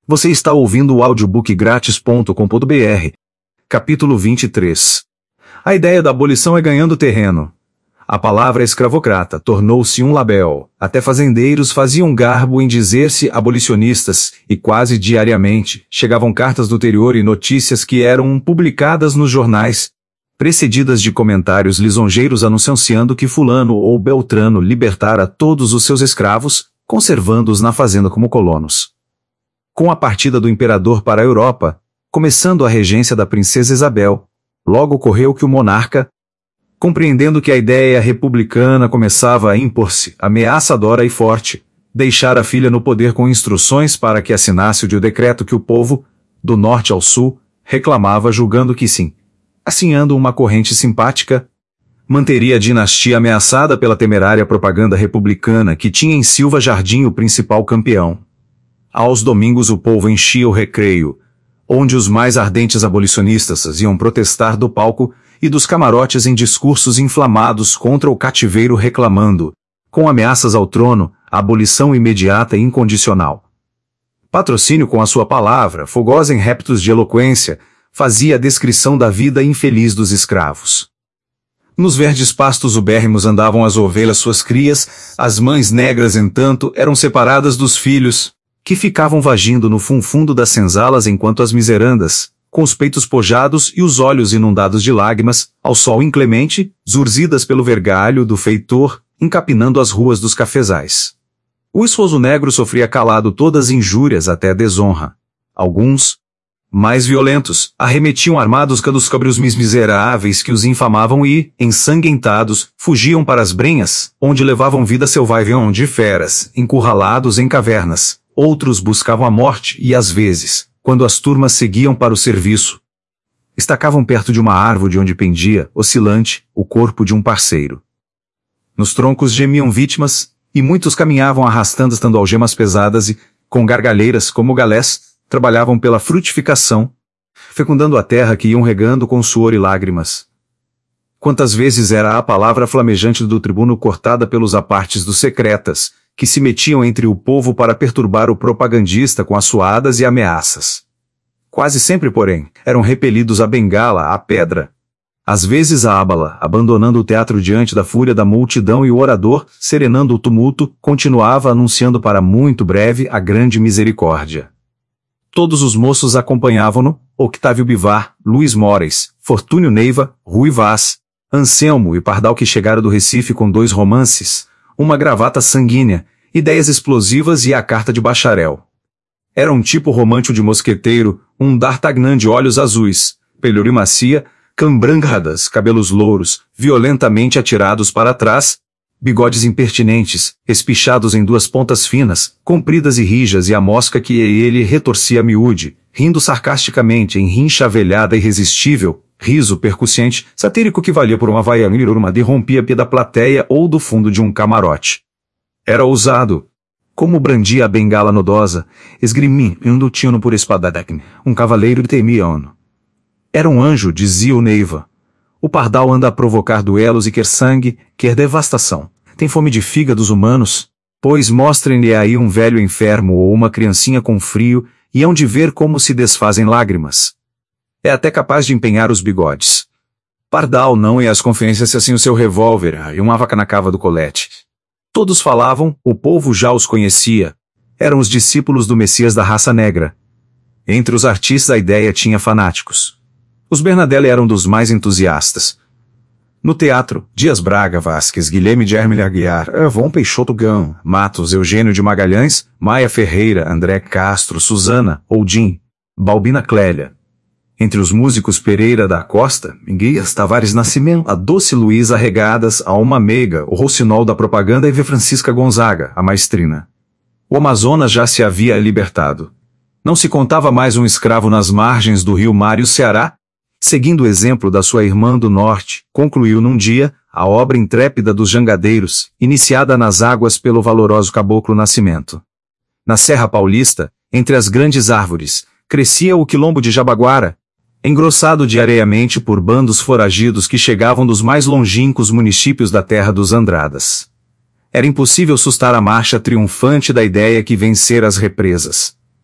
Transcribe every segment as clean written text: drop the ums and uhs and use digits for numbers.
Você está ouvindo o audiobookgratis.com.br. Capítulo 23. A ideia da abolição é ganhando terreno. A palavra escravocrata tornou-se um label. Até fazendeiros faziam garbo em dizer-se abolicionistas, e quase diariamente chegavam cartas do interior e notícias que eram publicadas nos jornais, precedidas de comentários lisonjeiros anunciando que fulano ou beltrano libertara todos os seus escravos, conservando-os na fazenda como colonos. Com a partida do imperador para a Europa, começando a regência da princesa Isabel, logo ocorreu que o monarca, compreendendo que a ideia republicana começava a impor-se, ameaçadora e forte, deixara a filha no poder com instruções para que assinasse o decreto que o povo, do norte ao sul, reclamava, julgando que sim, assinando uma corrente simpática, manteria a dinastia ameaçada pela temerária propaganda republicana que tinha em Silva Jardim o principal campeão. Aos domingos o povo enchia o recreio, onde os mais ardentes abolicionistas iam protestar do palco e dos camarotes em discursos inflamados contra o cativeiro reclamando, com ameaças ao trono, a abolição imediata e incondicional. Patrocínio com a sua palavra, fogosa em reptos de eloquência, fazia a descrição da vida infeliz dos escravos. Nos verdes pastos ubérrimos andavam as ovelhas suas crias, as mães negras, entanto, eram separadas dos filhos, que ficavam vagindo no fundo das senzalas enquanto as miserandas, com os peitos pojados e os olhos inundados de lágrimas, ao sol inclemente, zurzidas pelo vergalho do feitor, encapinando as ruas dos cafezais. O esposo negro sofria calado todas as injúrias até a desonra. Alguns, mais violentos, arremetiam armados dos cabros miseráveis que os infamavam e, ensanguentados, fugiam para as brenhas, onde levavam vida selvagem de feras, encurralados em cavernas. Outros buscavam a morte e, às vezes, quando as turmas seguiam para o serviço, estacavam perto de uma árvore onde pendia, oscilante, o corpo de um parceiro. Nos troncos gemiam vítimas, e muitos caminhavam arrastando algemas pesadas e, com gargalheiras como galés, trabalhavam pela frutificação, fecundando a terra que iam regando com suor e lágrimas. Quantas vezes era a palavra flamejante do tribuno cortada pelos apartes dos secretas, que se metiam entre o povo para perturbar o propagandista com assoadas e ameaças. Quase sempre, porém, eram repelidos a bengala, a pedra. Às vezes a ábala, abandonando o teatro diante da fúria da multidão, e o orador, serenando o tumulto, continuava anunciando para muito breve a grande misericórdia. Todos os moços acompanhavam-no: Octávio Bivar, Luiz Moraes, Fortúnio Neiva, Rui Vaz, Anselmo e Pardal, que chegara do Recife com 2 romances, uma gravata sanguínea, ideias explosivas e a carta de bacharel. Era um tipo romântico de mosqueteiro, um D'Artagnan de olhos azuis, pelúcia macia, cambrangadas, cabelos louros, violentamente atirados para trás, bigodes impertinentes, espichados em 2 pontas finas, compridas e rijas, e a mosca que ele retorcia miúde, rindo sarcasticamente em rincha avelhada irresistível, riso percussiente, satírico que valia por uma vaiana derrompia pé da plateia ou do fundo de um camarote. Era ousado. Como brandia a bengala nodosa, esgrimindo tino por espadadac, um cavaleiro temia-no. Era um anjo, dizia o Neiva. O pardal anda a provocar duelos e quer sangue, quer devastação. Tem fome de fígados humanos? Pois mostrem-lhe aí um velho enfermo ou uma criancinha com frio, e hão de ver como se desfazem lágrimas. É até capaz de empenhar os bigodes. Pardal não ia às conferências assim o seu revólver e uma vaca na cava do colete. Todos falavam, o povo já os conhecia. Eram os discípulos do Messias da raça negra. Entre os artistas a ideia tinha fanáticos. Os Bernardelli eram dos mais entusiastas. No teatro, Dias Braga Vasques, Guilherme de Hermílio Aguiar, Avon Peixoto Gão, Matos, Eugênio de Magalhães, Maia Ferreira, André Castro, Susana, Oudim, Balbina Clélia. Entre os músicos Pereira da Costa, Guias Tavares Nascimento, a Doce Luísa Regadas, a Alma Meiga, o Roucinol da Propaganda e V. Francisca Gonzaga, a maestrina. O Amazonas já se havia libertado. Não se contava mais um escravo nas margens do rio Mário Ceará. Seguindo o exemplo da sua irmã do norte, concluiu num dia a obra intrépida dos jangadeiros, iniciada nas águas pelo valoroso Caboclo Nascimento. Na Serra Paulista, entre as grandes árvores, crescia o quilombo de Jabaguara, engrossado diariamente por bandos foragidos que chegavam dos mais longínquos municípios da terra dos Andradas. Era impossível sustar a marcha triunfante da ideia que vencera as represas.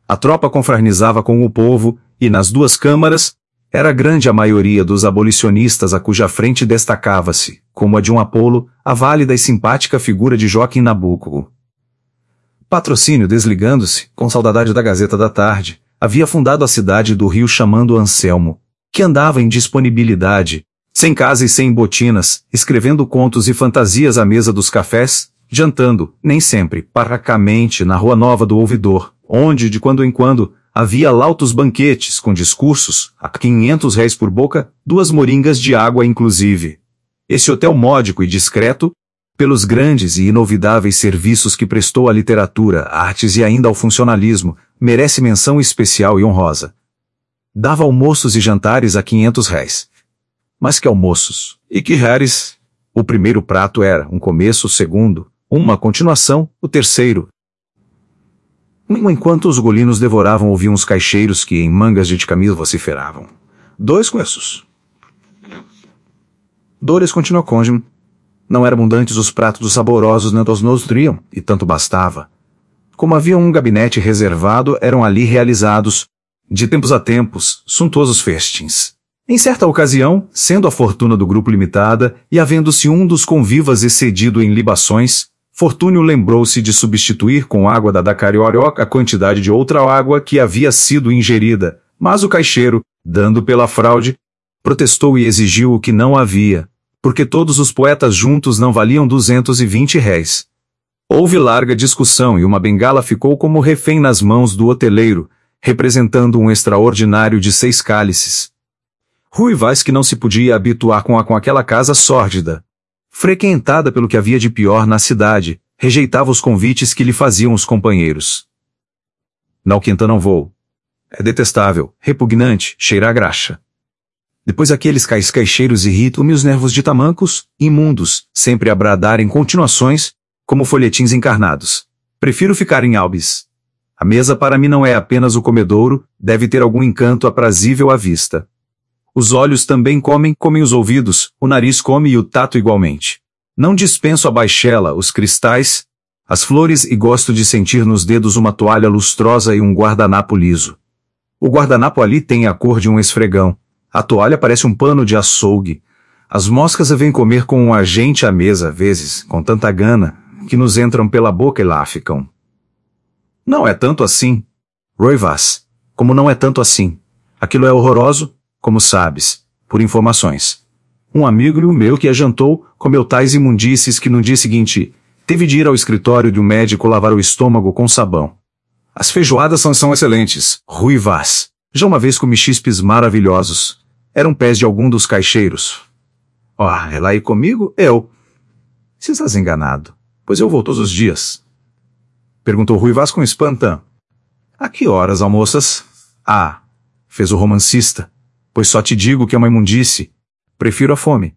A tropa confraternizava com o povo, e nas duas câmaras, era grande a maioria dos abolicionistas a cuja frente destacava-se, como a de um Apolo, a válida e simpática figura de Joaquim Nabuco. Patrocínio, desligando-se, com saudade da Gazeta da Tarde, havia fundado a cidade do Rio chamando Anselmo, que andava em disponibilidade, sem casa e sem botinas, escrevendo contos e fantasias à mesa dos cafés, jantando, nem sempre, parracamente, na Rua Nova do Ouvidor, onde, de quando em quando, havia lautos banquetes com discursos, a R$ 500 por boca, 2 moringas de água inclusive. Esse hotel módico e discreto, pelos grandes e inovidáveis serviços que prestou à literatura, artes e ainda ao funcionalismo, merece menção especial e honrosa. Dava almoços e jantares a R$ 500. Mas que almoços! E que rares! O primeiro prato era um começo, o segundo, uma continuação, o terceiro. Enquanto os golinos devoravam, ouviam os caixeiros que, em mangas de camisa, vociferavam. 2 começos. Dores continuou côngime. Não eram abundantes os pratos saborosos nem os nutriam, e tanto bastava. Como havia um gabinete reservado, eram ali realizados, de tempos a tempos, suntuosos festins. Em certa ocasião, sendo a fortuna do grupo limitada, e havendo-se um dos convivas excedido em libações, Fortúnio lembrou-se de substituir com água da Carioca a quantidade de outra água que havia sido ingerida, mas o caixeiro, dando pela fraude, protestou e exigiu o que não havia, porque todos os poetas juntos não valiam R$ 220. Houve larga discussão e uma bengala ficou como refém nas mãos do hoteleiro, representando um extraordinário de 6 cálices. Rui Vaz, que não se podia habituar com aquela casa sórdida, frequentada pelo que havia de pior na cidade, rejeitava os convites que lhe faziam os companheiros. Não, Quinta, não vou. É detestável, repugnante, cheira a graxa. Depois aqueles caixeiros irritam-me os nervos de tamancos, imundos, sempre a bradar em continuações, como folhetins encarnados. Prefiro ficar em Albis. A mesa para mim não é apenas o comedouro, deve ter algum encanto aprazível à vista. Os olhos também comem os ouvidos, o nariz come e o tato igualmente. Não dispenso a baixela, os cristais, as flores e gosto de sentir nos dedos uma toalha lustrosa e um guardanapo liso. O guardanapo ali tem a cor de um esfregão. A toalha parece um pano de açougue. As moscas vêm comer com um agente à mesa, às vezes, com tanta gana, que nos entram pela boca e lá ficam. Não é tanto assim. Rui Vaz, como não é tanto assim. Aquilo é horroroso, como sabes, por informações. Um amigo meu que jantou comeu tais imundícies que no dia seguinte teve de ir ao escritório de um médico lavar o estômago com sabão. As feijoadas são excelentes, Rui Vaz. Já uma vez comi chispes maravilhosos. Eram pés de algum dos caixeiros. É lá ir comigo? Eu. Se estás enganado, pois eu vou todos os dias. Perguntou Rui Vaz com espanto. A que horas almoças? Fez o romancista. Pois só te digo que é uma imundície. Prefiro a fome.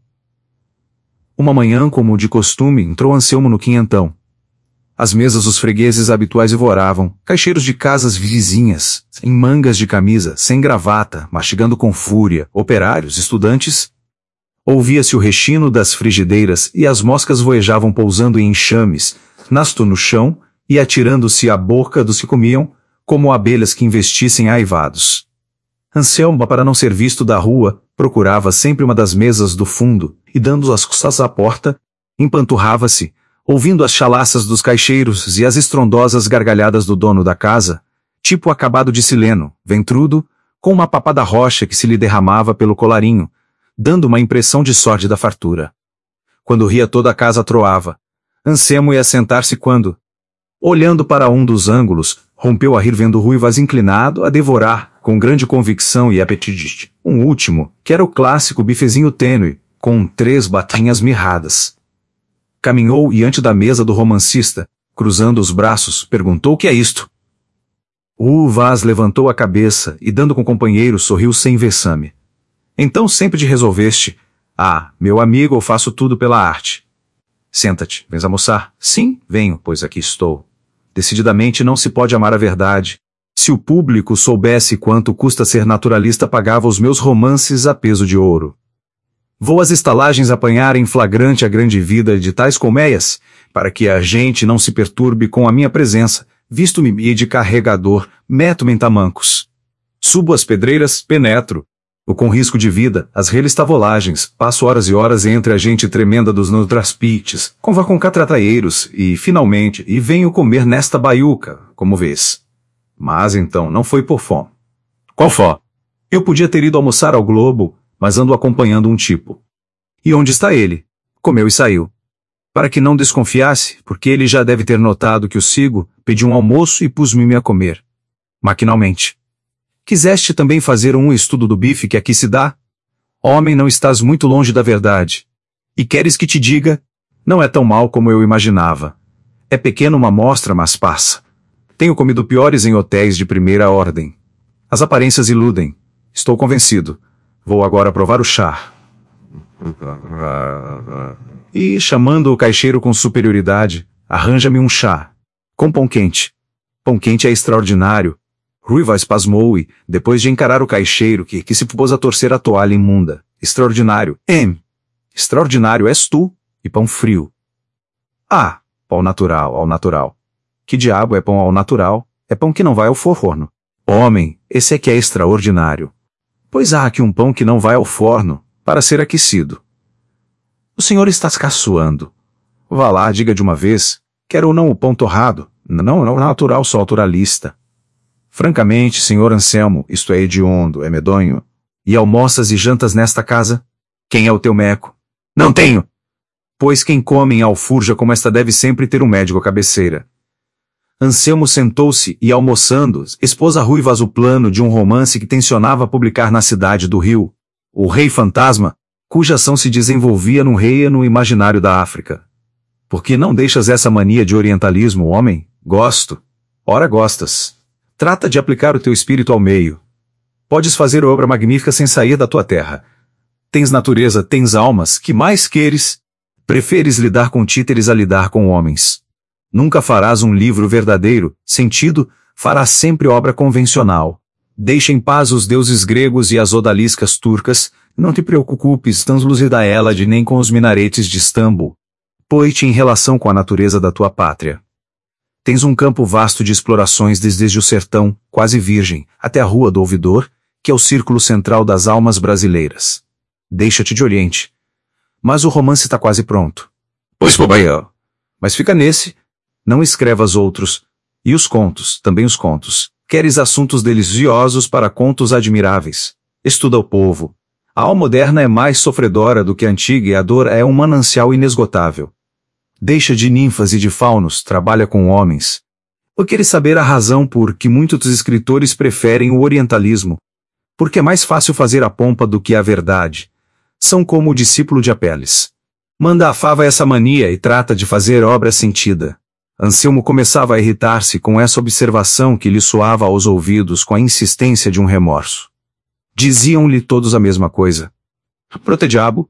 Uma manhã, como de costume, entrou Anselmo no quinhentão. As mesas os fregueses habituais devoravam, caixeiros de casas vizinhas, em mangas de camisa, sem gravata, mastigando com fúria, operários, estudantes. Ouvia-se o rechino das frigideiras e as moscas voejavam pousando em enxames, nasto no chão e atirando-se à boca dos que comiam, como abelhas que investissem aivados. Anselmo, para não ser visto da rua, procurava sempre uma das mesas do fundo, e dando as costas à porta, empanturrava-se, ouvindo as chalaças dos caixeiros e as estrondosas gargalhadas do dono da casa, tipo acabado de sileno, ventrudo, com uma papada roxa que se lhe derramava pelo colarinho, dando uma impressão de sórdida fartura. Quando ria, toda a casa troava. Anselmo ia sentar-se quando, olhando para um dos ângulos, rompeu a rir vendo Rui Vaz inclinado a devorar, com grande convicção e apetite, um último, que era o clássico bifezinho tênue, com 3 batatinhas mirradas. Caminhou e ante da mesa do romancista, cruzando os braços, perguntou o que é isto. O Vaz levantou a cabeça e, dando com o companheiro, sorriu sem vexame. Então sempre te resolveste. Meu amigo, eu faço tudo pela arte. Senta-te, vens almoçar? Sim, venho, pois aqui estou. Decididamente não se pode amar a verdade. Se o público soubesse quanto custa ser naturalista, pagava os meus romances a peso de ouro. Vou às estalagens apanhar em flagrante a grande vida de tais colmeias, para que a gente não se perturbe com a minha presença, Visto-me de carregador, meto-me em tamancos. Subo as pedreiras, penetro. O com risco de vida, as relistavolagens, passo horas e horas entre a gente tremenda dos nutraspites, com catrataieiros, e, finalmente, venho comer nesta baiuca, como vês. Mas então, não foi por fome. Qual fó? Eu podia ter ido almoçar ao Globo, mas ando acompanhando um tipo. E onde está ele? Comeu e saiu. Para que não desconfiasse, porque ele já deve ter notado que o sigo, pedi um almoço e pus-me a comer. Maquinalmente. Quiseste também fazer um estudo do bife que aqui se dá? Homem, não estás muito longe da verdade. E queres que te diga? Não é tão mal como eu imaginava. É pequena uma amostra, mas passa. Tenho comido piores em hotéis de primeira ordem. As aparências iludem. Estou convencido. Vou agora provar o chá. E, chamando o caixeiro com superioridade, arranja-me um chá. Com pão quente. Pão quente é extraordinário. Ruiva espasmou e, depois de encarar o caixeiro que se pôs a torcer a toalha imunda. Extraordinário. Extraordinário és tu, e pão frio. Ah, pão natural, ao natural. Que diabo é pão ao natural? É pão que não vai ao forno. Homem, esse é que é extraordinário. Pois há aqui um pão que não vai ao forno, para ser aquecido. O senhor está caçoando. Vá lá, diga de uma vez, quer ou não o pão torrado? Não natural, só naturalista. Francamente, senhor Anselmo, isto é hediondo, é medonho. E almoças e jantas nesta casa? Quem é o teu meco? Não tenho! Pois quem come em alfurja como esta deve sempre ter um médico à cabeceira. Anselmo sentou-se e, almoçando, expôs a Ruivas o plano de um romance que tencionava publicar na cidade do Rio, O Rei Fantasma, cuja ação se desenvolvia num reino imaginário da África. Por que não deixas essa mania de orientalismo, homem? Gosto. Ora gostas. Trata de aplicar o teu espírito ao meio. Podes fazer obra magnífica sem sair da tua terra. Tens natureza, tens almas, que mais queres? Preferes lidar com títeres a lidar com homens. Nunca farás um livro verdadeiro, sentido, farás sempre obra convencional. Deixa em paz os deuses gregos e as odaliscas turcas, não te preocupes tão luzida Hélade nem com os minaretes de Istambul. Põe-te em relação com a natureza da tua pátria. Tens um campo vasto de explorações desde o sertão, quase virgem, até a Rua do Ouvidor, que é o círculo central das almas brasileiras. Deixa-te de Oriente. Mas o romance está quase pronto. Pois, bobaia. Mas fica nesse. Não escrevas outros. E os contos, também os contos. Queres assuntos deliciosos para contos admiráveis. Estuda o povo. A alma moderna é mais sofredora do que a antiga e a dor é um manancial inesgotável. Deixa de ninfas e de faunos, trabalha com homens. Ou queres saber a razão por que muitos dos escritores preferem o orientalismo? Porque é mais fácil fazer a pompa do que a verdade. São como o discípulo de Apeles. Manda a fava essa mania e trata de fazer obra sentida. Anselmo começava a irritar-se com essa observação que lhe soava aos ouvidos com a insistência de um remorso. Diziam-lhe todos a mesma coisa. Protediabo.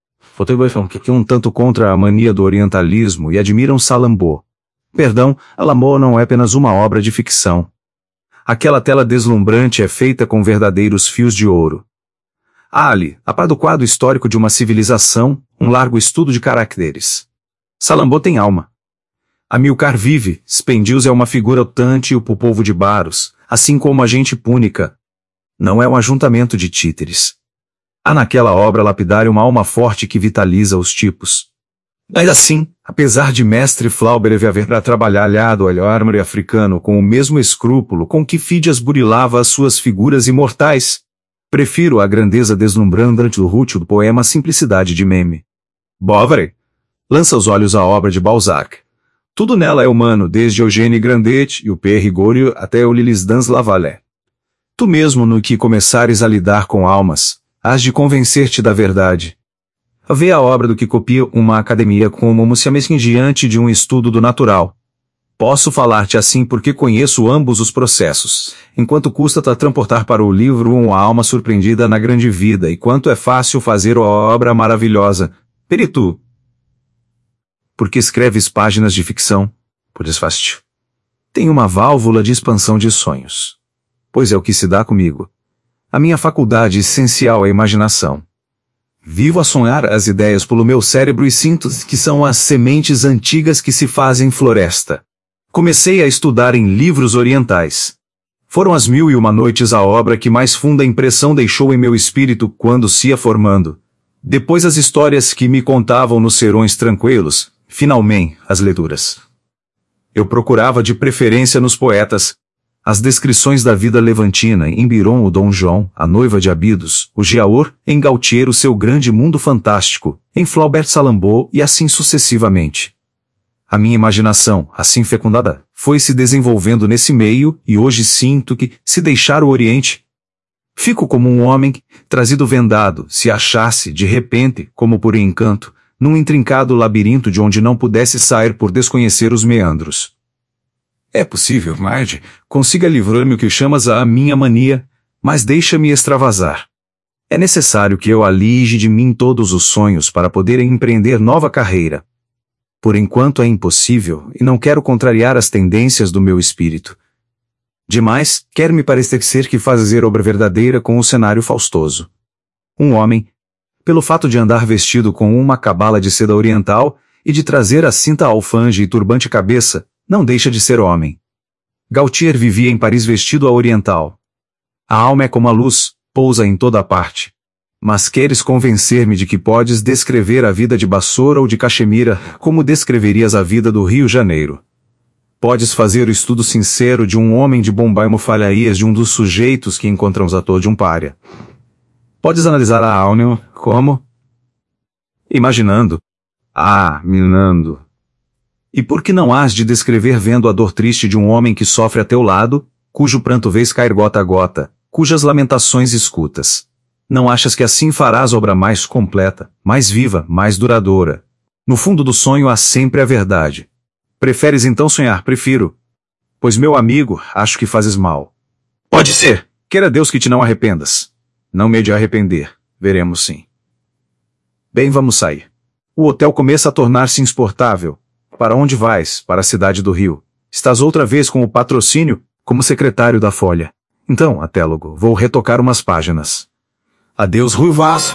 Que um tanto contra a mania do orientalismo e admiram Salambô. Perdão, Alamo não é apenas uma obra de ficção. Aquela tela deslumbrante é feita com verdadeiros fios de ouro. Há ali, a par do quadro histórico de uma civilização, um largo estudo de caracteres. Salambô tem alma. Amilcar vive, Spendius é uma figura optante e o povo de Baros, assim como a gente púnica. Não é um ajuntamento de títeres. Há naquela obra lapidária uma alma forte que vitaliza os tipos. Ainda assim, apesar de mestre Flauber haver trabalhado o ármore africano com o mesmo escrúpulo com que Fídias burilava as suas figuras imortais, prefiro a grandeza deslumbrante do rútil do poema à simplicidade de Meme. Bovary lança os olhos à obra de Balzac. Tudo nela é humano, desde Eugène Grandet e o Père Goriot até o Lilisdans Lavalée. Tu mesmo no que começares a lidar com almas, hás de convencer-te da verdade. Vê a obra do que copia uma academia como se amesquim diante de um estudo do natural. Posso falar-te assim porque conheço ambos os processos, enquanto custa-te a transportar para o livro uma alma surpreendida na grande vida e quanto é fácil fazer a obra maravilhosa. Peritu. Porque escreves páginas de ficção? Por desfácil. Tenho uma válvula de expansão de sonhos. Pois é o que se dá comigo. A minha faculdade essencial é a imaginação. Vivo a sonhar as ideias pelo meu cérebro e sinto que são as sementes antigas que se fazem floresta. Comecei a estudar em livros orientais. Foram as 1001 Noites a obra que mais funda impressão deixou em meu espírito quando se ia formando. Depois as histórias que me contavam nos serões tranquilos, finalmente, as leituras. Eu procurava de preferência nos poetas as descrições da vida levantina em Biron o Dom João, a noiva de Abidos, o Giaour, em Gautier o seu grande mundo fantástico, em Flaubert Salambot e assim sucessivamente. A minha imaginação, assim fecundada, foi se desenvolvendo nesse meio e hoje sinto que, se deixar o Oriente, fico como um homem, trazido vendado, se achasse, de repente, como por encanto, num intrincado labirinto de onde não pudesse sair por desconhecer os meandros. É possível, Marge, consiga livrar-me o que chamas a minha mania, mas deixa-me extravasar. É necessário que eu alige de mim todos os sonhos para poder empreender nova carreira. Por enquanto é impossível e não quero contrariar as tendências do meu espírito. Demais, quer-me parecer que fazer obra verdadeira com o cenário faustoso. Um homem, pelo fato de andar vestido com uma cabala de seda oriental e de trazer a cinta alfange e turbante cabeça, não deixa de ser homem. Gautier vivia em Paris vestido a oriental. A alma é como a luz, pousa em toda a parte. Mas queres convencer-me de que podes descrever a vida de Bassorah ou de Caxemira como descreverias a vida do Rio Janeiro. Podes fazer o estudo sincero de um homem de Bombay como falharias de um dos sujeitos que encontramos à toa de um pária. Podes analisar a alma como? Imaginando. Minando. E por que não hás de descrever vendo a dor triste de um homem que sofre a teu lado, cujo pranto vês cair gota a gota, cujas lamentações escutas? Não achas que assim farás obra mais completa, mais viva, mais duradoura? No fundo do sonho há sempre a verdade. Preferes então sonhar? Prefiro. Pois, meu amigo, acho que fazes mal. Pode ser. Queira Deus que te não arrependas. Não me hei de arrepender. Veremos sim. Bem, vamos sair. O hotel começa a tornar-se insuportável. Para onde vais? Para a cidade do Rio. Estás outra vez com o patrocínio, como secretário da Folha. Então, até logo, vou retocar umas páginas. Adeus, Ruivaço.